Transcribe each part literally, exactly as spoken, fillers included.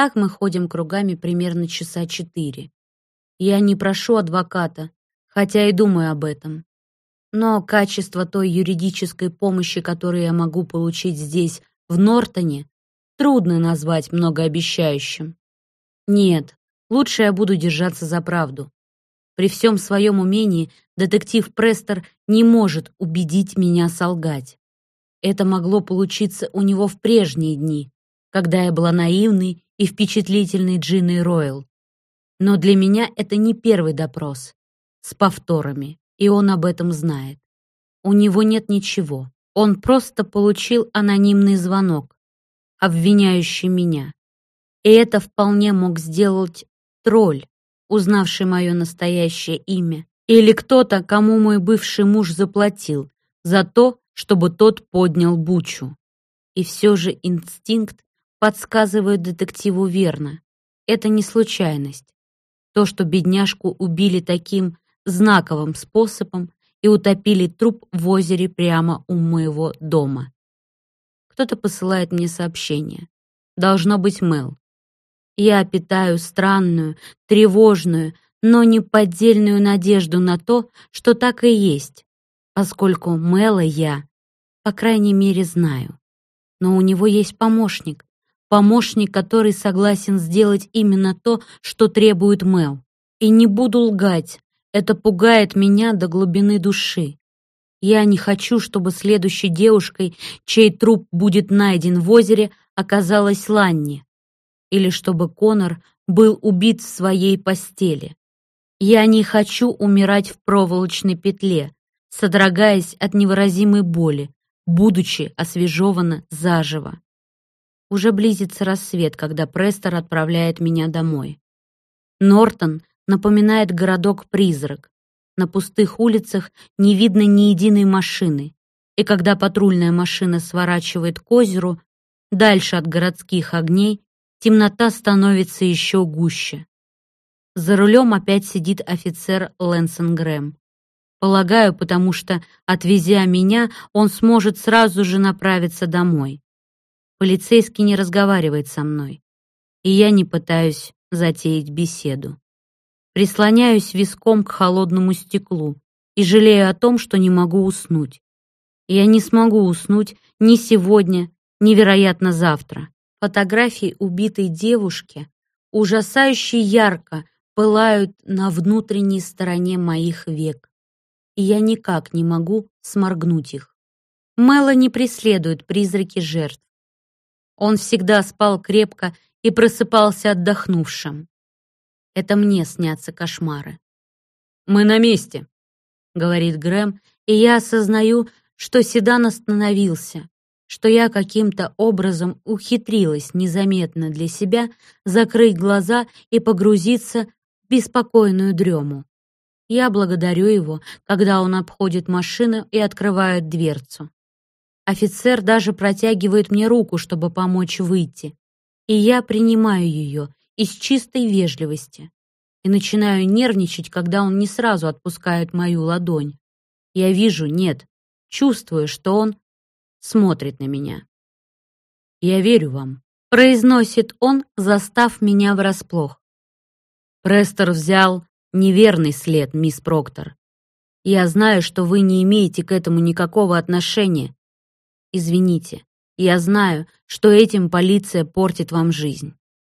Так мы ходим кругами примерно часа четыре. Я не прошу адвоката, хотя и думаю об этом. Но качество той юридической помощи, которую я могу получить здесь, в Нортоне, трудно назвать многообещающим. Нет, лучше я буду держаться за правду. При всем своем умении детектив Престер не может убедить меня солгать. Это могло получиться у него в прежние дни, когда я была наивной и впечатлительной Джиной Ройл. Но для меня это не первый допрос с повторами, и он об этом знает. У него нет ничего. Он просто получил анонимный звонок, обвиняющий меня. И это вполне мог сделать тролль, узнавший мое настоящее имя, или кто-то, кому мой бывший муж заплатил за то, чтобы тот поднял бучу. И все же инстинкт подсказывает детективу верно. Это не случайность. То, что бедняжку убили таким знаковым способом и утопили труп в озере прямо у моего дома. Кто-то посылает мне сообщение. Должно быть Мэл. Я питаю странную, тревожную, но неподдельную надежду на то, что так и есть, поскольку Мэла я, по крайней мере, знаю. Но у него есть помощник. Помощник, который согласен сделать именно то, что требует Мэл. И не буду лгать, это пугает меня до глубины души. Я не хочу, чтобы следующей девушкой, чей труп будет найден в озере, оказалась Ланни. Или чтобы Конор был убит в своей постели. Я не хочу умирать в проволочной петле, содрогаясь от невыразимой боли, будучи освежевана заживо. Уже близится рассвет, когда Престер отправляет меня домой. Нортон напоминает городок-призрак. На пустых улицах не видно ни единой машины, и когда патрульная машина сворачивает к озеру, дальше от городских огней, темнота становится еще гуще. За рулем опять сидит офицер Лэнсон Грэм. Полагаю, потому что, отвезя меня, он сможет сразу же направиться домой. Полицейский не разговаривает со мной, и я не пытаюсь затеять беседу. Прислоняюсь виском к холодному стеклу и жалею о том, что не могу уснуть. Я не смогу уснуть ни сегодня, ни, вероятно, завтра. Фотографии убитой девушки ужасающе ярко пылают на внутренней стороне моих век, и я никак не могу сморгнуть их. Мэла не преследует призраки жертв. Он всегда спал крепко и просыпался отдохнувшим. Это мне снятся кошмары. «Мы на месте», — говорит Грэм, и я осознаю, что седан остановился, что я каким-то образом ухитрилась незаметно для себя закрыть глаза и погрузиться в беспокойную дрему. Я благодарю его, когда он обходит машину и открывает дверцу. Офицер даже протягивает мне руку, чтобы помочь выйти, и я принимаю ее из чистой вежливости и начинаю нервничать, когда он не сразу отпускает мою ладонь. Я вижу, нет, чувствую, что он смотрит на меня. «Я верю вам», — произносит он, застав меня врасплох. «Престер взял неверный след, мисс Проктор. Я знаю, что вы не имеете к этому никакого отношения. Извините, я знаю, что этим полиция портит вам жизнь».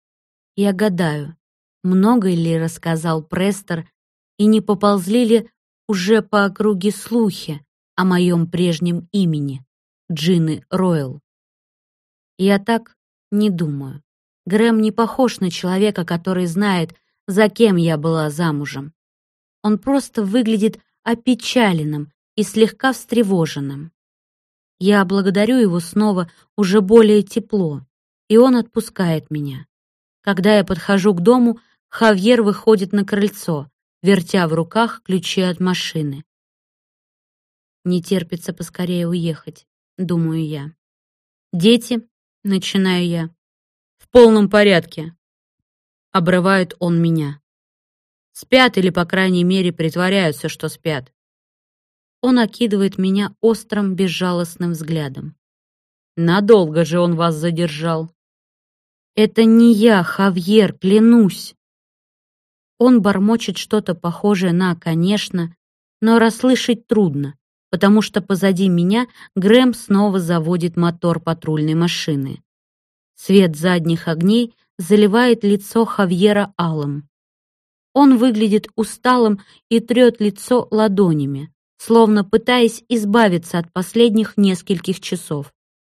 Я гадаю, много ли рассказал Престер, и не поползли ли уже по округе слухи о моем прежнем имени, Джины Ройл. Я так не думаю. Грэм не похож на человека, который знает, за кем я была замужем. Он просто выглядит опечаленным и слегка встревоженным. Я благодарю его снова уже более тепло, и он отпускает меня. Когда я подхожу к дому, Хавьер выходит на крыльцо, вертя в руках ключи от машины. Не терпится поскорее уехать, думаю я. «Дети», — начинаю я. «В полном порядке», — обрывает он меня. «Спят или, по крайней мере, притворяются, что спят». Он окидывает меня острым, безжалостным взглядом. «Надолго же он вас задержал». Это не я, Хавьер, клянусь. Он бормочет что-то похожее на «конечно», но расслышать трудно, потому что позади меня Грэм снова заводит мотор патрульной машины. Свет задних огней заливает лицо Хавьера алым. Он выглядит усталым и трет лицо ладонями, словно пытаясь избавиться от последних нескольких часов.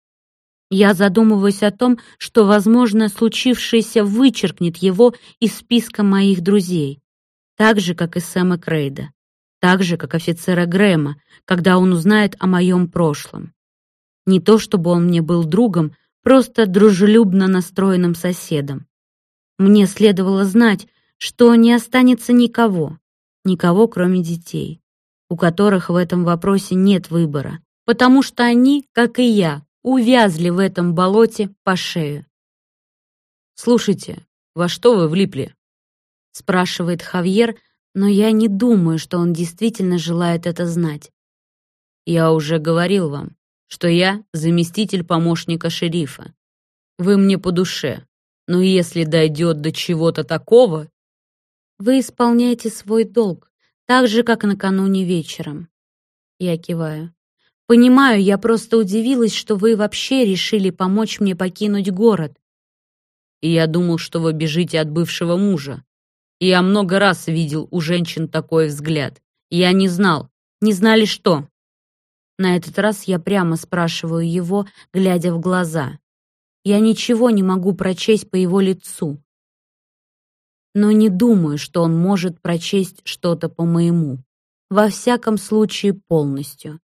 Я задумываюсь о том, что, возможно, случившееся вычеркнет его из списка моих друзей, так же, как и Сэма Крейда, так же, как офицера Грэма, когда он узнает о моем прошлом. Не то чтобы он мне был другом, просто дружелюбно настроенным соседом. Мне следовало знать, что не останется никого, никого, кроме детей, у которых в этом вопросе нет выбора, потому что они, как и я, увязли в этом болоте по шею. «Слушайте, во что вы влипли?» — спрашивает Хавьер, но я не думаю, что он действительно желает это знать. «Я уже говорил вам, что я заместитель помощника шерифа. Вы мне по душе, но если дойдет до чего-то такого...» «Вы исполняете свой долг, так же, как накануне вечером». Я киваю. «Понимаю, я просто удивилась, что вы вообще решили помочь мне покинуть город». «И я думал, что вы бежите от бывшего мужа. И я много раз видел у женщин такой взгляд. Я не знал. Не знали что?» На этот раз я прямо спрашиваю его, глядя в глаза. Я ничего не могу прочесть по его лицу, но не думаю, что он может прочесть что-то по моему. Во всяком случае, полностью.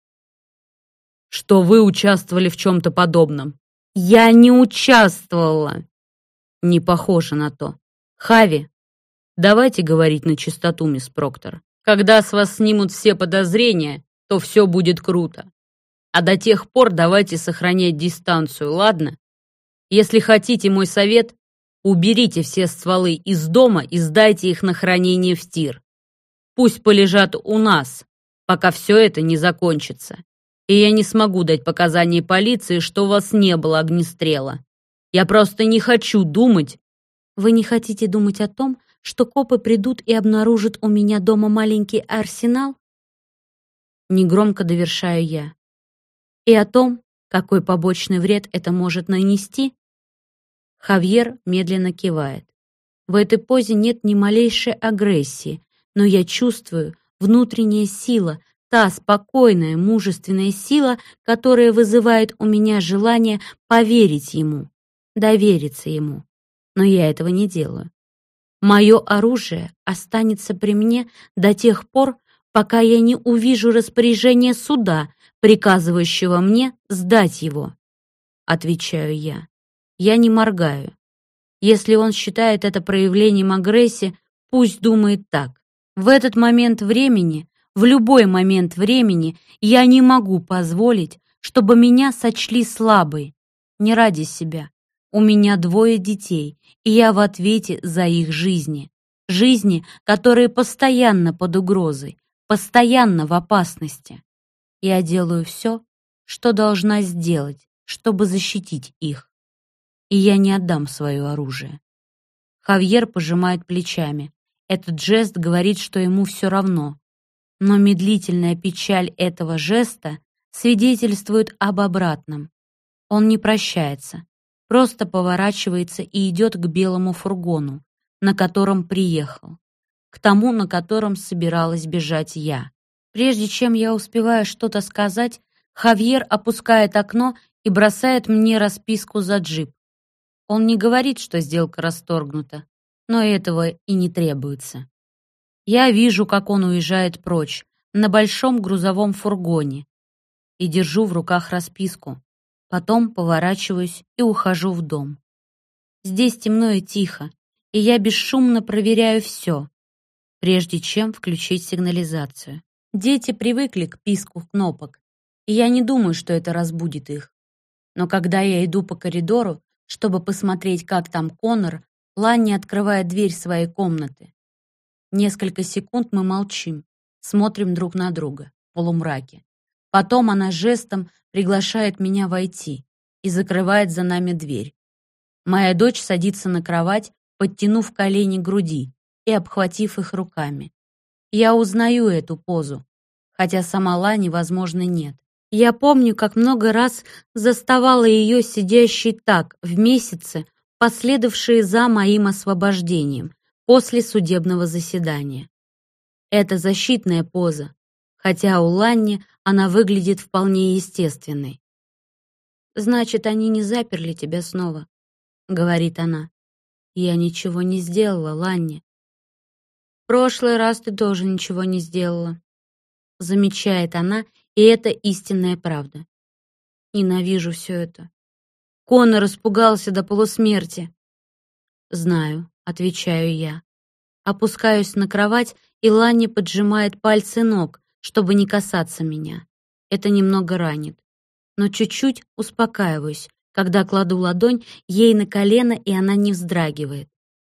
«Что вы участвовали в чем-то подобном?» «Я не участвовала!» «Не похоже на то. Хави, давайте говорить на чистоту, мисс Проктор. Когда с вас снимут все подозрения, то все будет круто. А до тех пор давайте сохранять дистанцию, ладно? Если хотите мой совет, уберите все стволы из дома и сдайте их на хранение в тир. Пусть полежат у нас, пока все это не закончится. И я не смогу дать показания полиции, что у вас не было огнестрела. Я просто не хочу думать...» «Вы не хотите думать о том, что копы придут и обнаружат у меня дома маленький арсенал?» Негромко довершаю я. «И о том, какой побочный вред это может нанести?» Хавьер медленно кивает. В этой позе нет ни малейшей агрессии, но я чувствую внутренняя сила, та спокойная, мужественная сила, которая вызывает у меня желание поверить ему, довериться ему. Но я этого не делаю. Мое оружие останется при мне до тех пор, пока я не увижу распоряжение суда, приказывающего мне сдать его. Отвечаю я. Я не моргаю. Если он считает это проявлением агрессии, пусть думает так. В этот момент времени, в любой момент времени, я не могу позволить, чтобы меня сочли слабой. Не ради себя. У меня двое детей, и я в ответе за их жизни. Жизни, которые постоянно под угрозой, постоянно в опасности. Я делаю все, что должна сделать, чтобы защитить их. И я не отдам свое оружие. Хавьер пожимает плечами. Этот жест говорит, что ему все равно. Но медлительная печаль этого жеста свидетельствует об обратном. Он не прощается, просто поворачивается и идет к белому фургону, на котором приехал, к тому, на котором собиралась бежать я. Прежде чем я успеваю что-то сказать, Хавьер опускает окно и бросает мне расписку за джип. Он не говорит, что сделка расторгнута, но этого и не требуется. Я вижу, как он уезжает прочь, на большом грузовом фургоне, и держу в руках расписку. Потом поворачиваюсь и ухожу в дом. Здесь темно и тихо, и я бесшумно проверяю все, прежде чем включить сигнализацию. Дети привыкли к писку кнопок, и я не думаю, что это разбудит их. Но когда я иду по коридору, чтобы посмотреть, как там Коннор, Ланни открывает дверь своей комнаты. Несколько секунд мы молчим, смотрим друг на друга в полумраке. Потом она жестом приглашает меня войти и закрывает за нами дверь. Моя дочь садится на кровать, подтянув колени к груди и обхватив их руками. Я узнаю эту позу, хотя сама Лани, возможно, нет. Я помню, как много раз заставала ее сидящей так в месяцы, последовавшие за моим освобождением после судебного заседания. Это защитная поза, хотя у Ланни она выглядит вполне естественной. «Значит, они не заперли тебя снова», — говорит она. «Я ничего не сделала, Ланни». «В прошлый раз ты тоже ничего не сделала», — замечает она, и это истинная правда. Ненавижу все это. Конор испугался до полусмерти. «Знаю», — отвечаю я. Опускаюсь на кровать, и Ланни поджимает пальцы ног, чтобы не касаться меня. Это немного ранит. Но чуть-чуть успокаиваюсь, когда кладу ладонь ей на колено, и она не вздрагивает.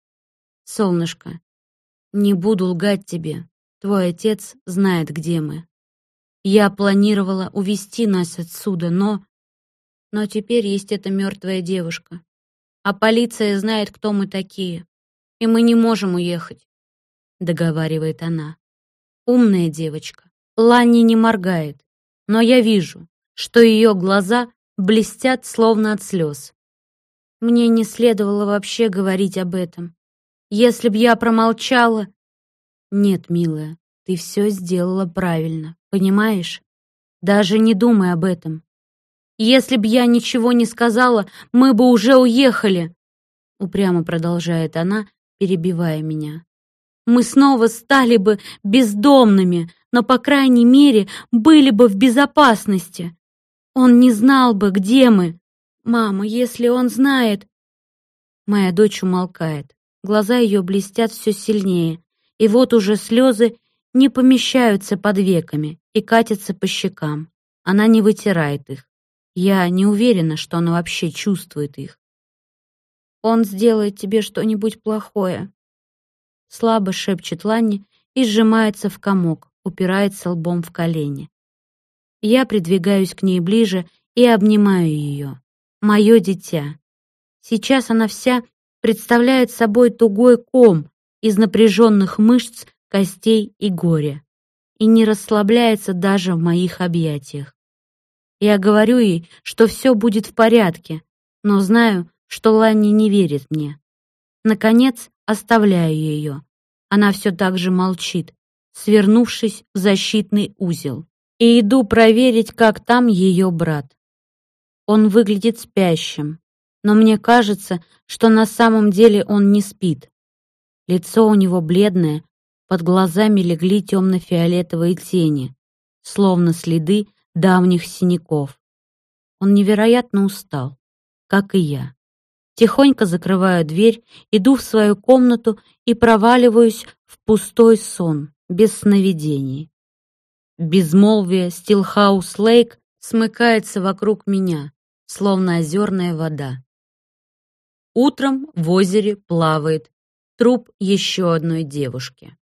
«Солнышко, не буду лгать тебе. Твой отец знает, где мы. Я планировала увезти нас отсюда, но... Но теперь есть эта мертвая девушка. А полиция знает, кто мы такие. И мы не можем уехать», — договаривает она. Умная девочка. Ланни не моргает, но я вижу, что ее глаза блестят, словно от слез. Мне не следовало вообще говорить об этом. Если б я промолчала... Нет, милая, ты все сделала правильно, понимаешь? Даже не думай об этом. Если б я ничего не сказала, мы бы уже уехали, упрямо продолжает она, перебивая меня. Мы снова стали бы бездомными, но, по крайней мере, были бы в безопасности. Он не знал бы, где мы. Мама, если он знает... Моя дочь умолкает. Глаза ее блестят все сильнее, и вот уже слезы не помещаются под веками и катятся по щекам. Она не вытирает их. Я не уверена, что она вообще чувствует их. «Он сделает тебе что-нибудь плохое», — слабо шепчет Ланни и сжимается в комок, упирается лбом в колени. Я придвигаюсь к ней ближе и обнимаю ее. Мое дитя. Сейчас она вся представляет собой тугой ком из напряженных мышц, костей и горя, и не расслабляется даже в моих объятиях. Я говорю ей, что все будет в порядке, но знаю, что Ланни не верит мне. Наконец, оставляю ее. Она все так же молчит, свернувшись в защитный узел, и иду проверить, как там ее брат. Он выглядит спящим, но мне кажется, что на самом деле он не спит. Лицо у него бледное, под глазами легли темно-фиолетовые тени, словно следы давних синяков. Он невероятно устал, как и я. Тихонько закрываю дверь, иду в свою комнату и проваливаюсь в пустой сон, без сновидений. Безмолвие Стилхаус-Лейк смыкается вокруг меня, словно озерная вода. Утром в озере плавает труп еще одной девушки.